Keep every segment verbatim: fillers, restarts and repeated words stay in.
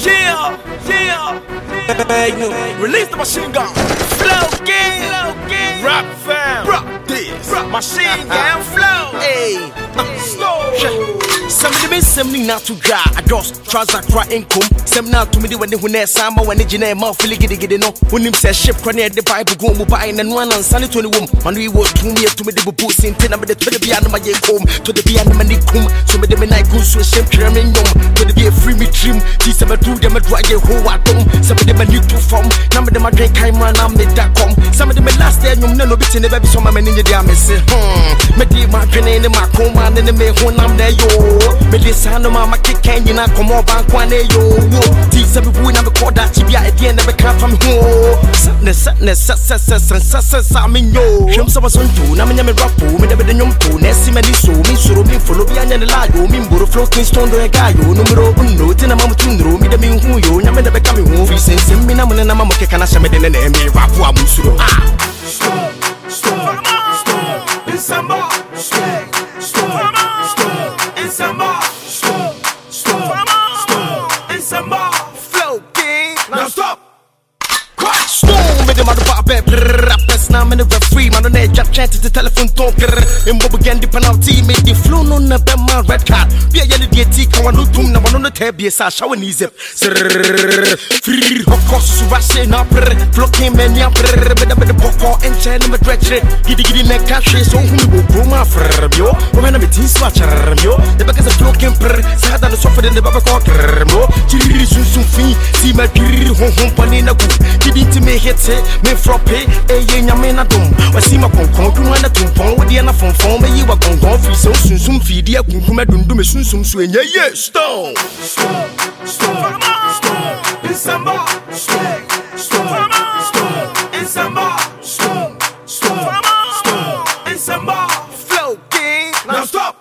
Yeah, yeah. Hey, release the machine gun. Flow gang, rock fam, rock this. Machine gun flow. Hey, slow. Some of the men send me not to dry. I just trust I cry income. Some now to me when they when they summer when they generate more feel giddy giddy no. When him say ship cranny the Bible go mu buy and one and sunny twenty one. Man we work to me to me the boots in ten but the to the piano my home to the piano man come. So me the men I go so ship cramming yum. To the be a free me trim. This some do them a dry a whole at home. Some of them a new to form. Some of them a drink time man and me that come. Some of them a last day you no bit in the baby some man in the damn say hmm. Me di my pen in my home and in the me home I'm there yo. Me di sano mama kicking you na come on back one day yo. These some people na me call that chibia at the end of the camp from home. Sadness, sadness, sadness, sadness, sadness, I mean yo. Shum some was on two, na me na me rap po, me na be the nyom po. Nesi me di so, me suro me follow me anya ne la yo. Me mboro floating stone do e ga yo. Numero uno, tina mamu tundro, me de me hu yo. Nya me na be kami hu. Free sense me na mo na mama ke kana shame de ne ne me rap wa mu suro. Ah. Stop, stop, stop. In samba, stop, stop, stop. In samba, stop, stop, stop. In samba, flow king. Now stop. Stone me the mother pop rappers now me the referee man on edge chat to the telephone talk in bob again the penalty me the flow no na be my red card be a yellow D T kan wanu tum na wanu no tab be sa shower ni zip free of course so rush na flow king me nya be the be the poko and chain me stretch gidi gidi na country so hu me go ma fr yo when na me tin swatch yo the because of flow king per sa da no suffer in the baba ko mo chiri sun sun fi si ma chiri hon hon pani na go gidi me hit it, me frop it, eh, yeah, me na dum. I see my con con, you wanna tum pong with the end of phone phone, but you are gon' go free so soon, soon feed the akume dum dum, soon, soon, soon, yeah, yeah, stone. Stop, stop, stop, in samba, stop, stop, stop, in samba, stop, stop, stop, in samba, flow king, now stop.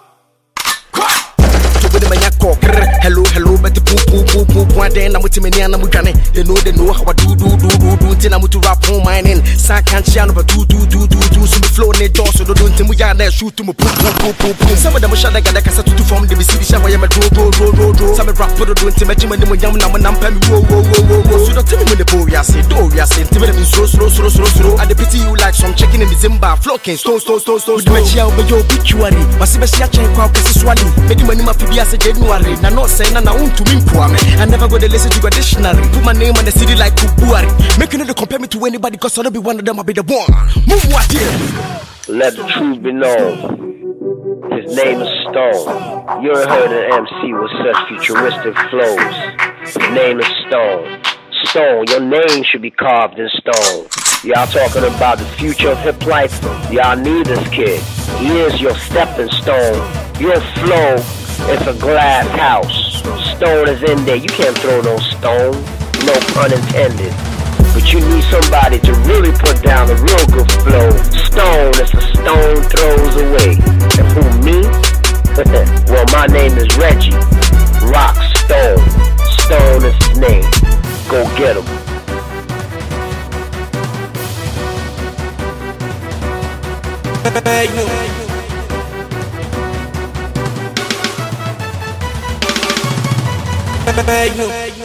Hello, hello, but the poo poo poo poo one day I'm with me and I'm with Johnny. They know they know how I do do do do do till I'm to rap home mining. Sa can't channel but do do do do do so me flow in the door so don't tell me ya there shoot to me poo poo poo poo. Some of them shot like a cassette to form the city show I am a roll roll roll roll roll. Some rap for the don't tell me Jim and yam nam nam pay me whoa whoa whoa whoa. So don't tell me when the boy ya say do ya say tell me slow slow slow slow slow. I the pity you like some checking in the Zimba flocking stone stone stone stone. The match ya be your obituary. But see me see a check kwa kesi swali. Me di money ma fi biya say January. Na no say na na unto me poor me. I never go to listen to your dictionary. Put my name on the city like Kubuari. Making it to compare me to anybody cause I'll be one of them, I'll be the one. Move what here. Let the truth be known. His name is Stone. You ain't heard an M C with such futuristic flows. His name is Stone. Stone, your name should be carved in stone. Y'all talking about the future of hip life. Y'all need this kid. He is your stepping stone. Your flow is a glass house. Stone is in there. You can't throw no stone. No pun intended. But you need somebody to really put down a real good flow. Stone is a stone throws away. And who, me? Well, my name is Reggie. Rock Stone. Stone is his name. Go get him. Hey,